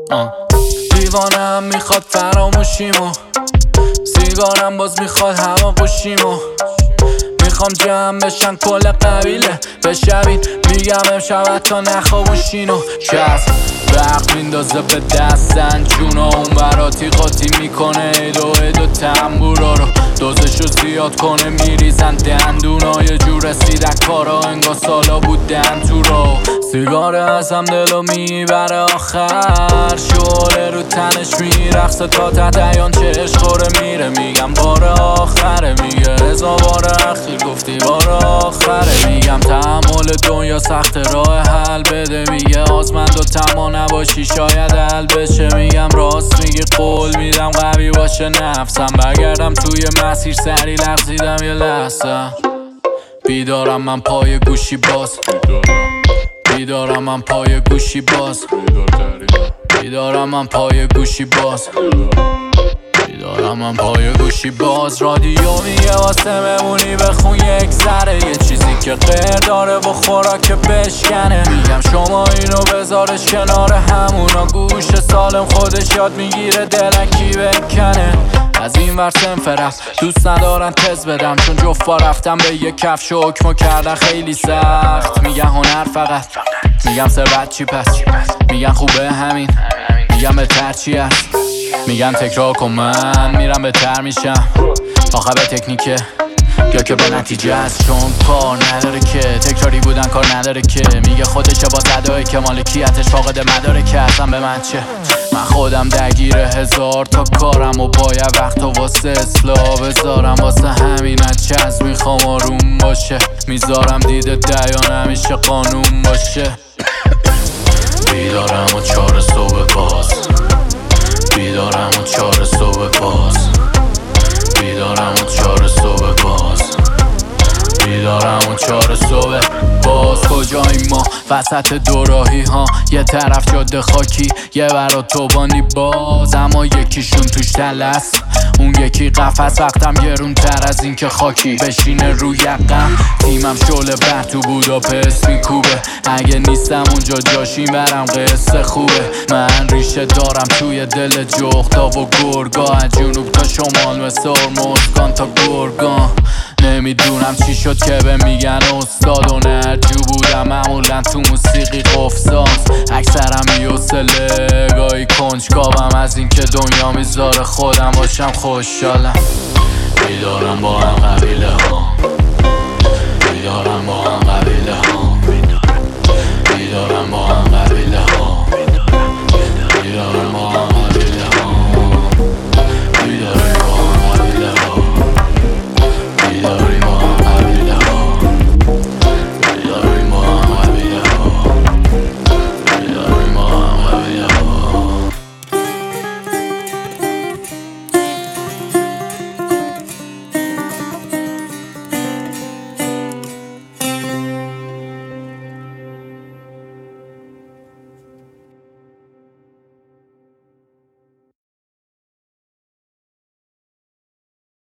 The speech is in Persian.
دیوانم میخواد فراموشیمو، سیگارم باز میخواد هوا گوشیمو. میخوام جمع بشن کل قبیله بشوین، میگم امشب تا نخوابوشینو. چسب وقت میندازه به دستن جونا، اون براتی قاطی میکنه ایدو تنبورا رو، دوزشو زیاد کنه میریزن دندونا. یه جور رسیدن کارا انگار سالا بودن تو رو. سیگار ازم دلو میبره آخر، شعله رو تنش میرقصه تا تدیان چشم خوره میره. میگم بار آخره، میگه ازا بار اخیر گفتی بار آخره. میگم تحمل دنیا سخت راه حل بده، میگه آزمند و تما نباشی شاید حل بشه. میگم راست میگی قول میدم قوی باشه نفسم، برگردم توی مسیر سری لغزیدم یه لحظه. بیدارم من پای گوشی باز، بیدارم من پای گوشی باز، بیدارم من پای گوشی باز، بیدارم من پای گوشی باز. رادیو میگه واسه ممونی بخون یک ذره، یه چیزی که غیر داره و خوراک بشکنه. میگم شما اینو بذارش کنار همونا، گوش سالم خودش یاد میگیره دلکی بکنه. از این ور سنف رفت دوست ندارن تز بدم، چون جفا رفتم به یک کفش و حکمو کردن خیلی سخت. میگن هنر فقط، میگم ثروت چی پس، میگن خوبه همین، میگم بهتر چی هست. میگن تکرار کن من میرم بهتر میشم، آخه به تکنیکه یا که به نتیجه است. چون کار نداره که تکراری بودن کار نداره که، میگه خودشه با زدایی که مالکیتش فاقد مداره که اصلا به من چه. من خودم درگیر هزار تا کارم و باید وقتا واسه اصلاح بذارم، واسه همین از چز میخوام آروم باشه. میذارم دیده دیان همیشه قانون باشه. بیدارم و 4 صبح باز، بیدارم و 4 صبح باز، بیدارم و 4 صبح باز، بیدارم و 4 صبح باز. کجاییم ما وسط دوراهی ها، یه طرف جاده خاکی یه برا توبانی باز، اما یکیشون توش تلست اون یکی قفس. وقتم گرون تر از این که خاکی بشینه روی یقم، تیمم شعله بر تو بوداپست میکوبه. اگه نیستم اونجا جاشیم برم قصه خوبه. من ریشه دارم توی دل جغدا و گرگا، از جنوب تا شمال مثل ارمزگان تا گرگان. نمیدونم چی شد که به میگن استاد و نرجو بودم معمولا تو موسیقی قفزاز. اکثرم بی‌حوصله گاهی کنجکاوم از این که دنیا میذاره خودم باشم خوشحالم. بیدارم با هم قبیله ها،